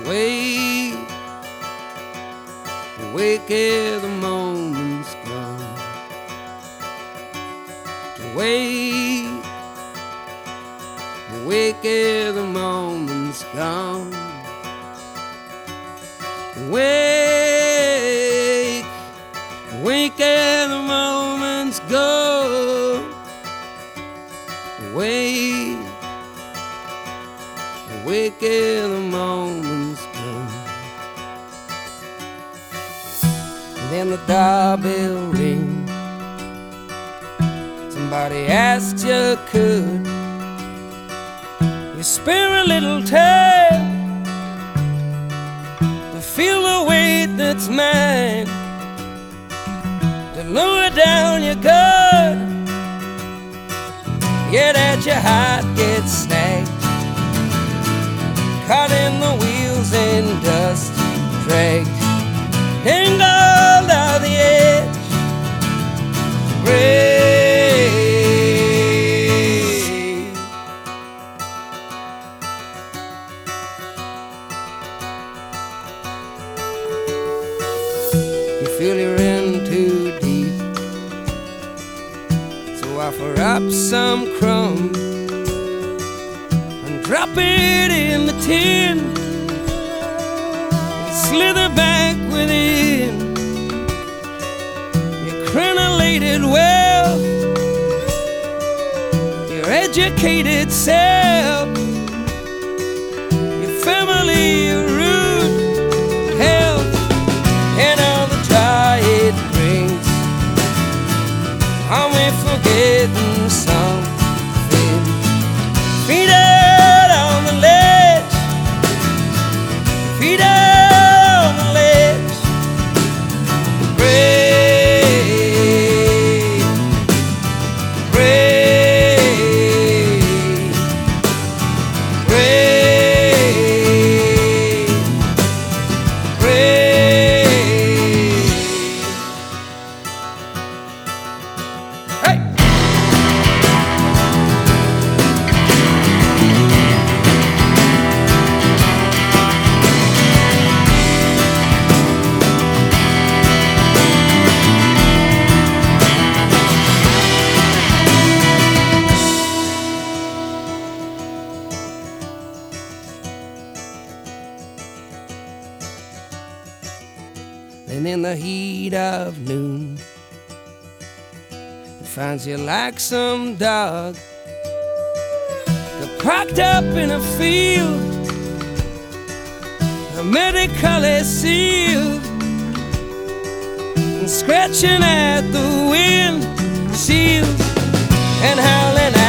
Wait, wake ere the moment's gone. Wait, wake ere the moment's gone. Wake, wake ere the moment's gone. Wake, wake ere the moment's gone. Then the doorbell rings. Somebody asked you could you spare a little time to feel the weight that's mine, to lower down your guard, yet at your heart gets snagged, caught in the wheels and dust, dragged, tangled out the edge, break. You feel you're in too deep, so offer up some crumbs and drop it in the tin and slither back within your crenulated wealth, your educated self, your family, your root health, and all the joy it brings. Are we forgetting something? Feet out on the ledge, feet out on the ledge. Break, break, break, break. Hey! And in the heat of noon, it finds you like some dog got parked up in a field, medically sealed, and scratching at the windshield and howling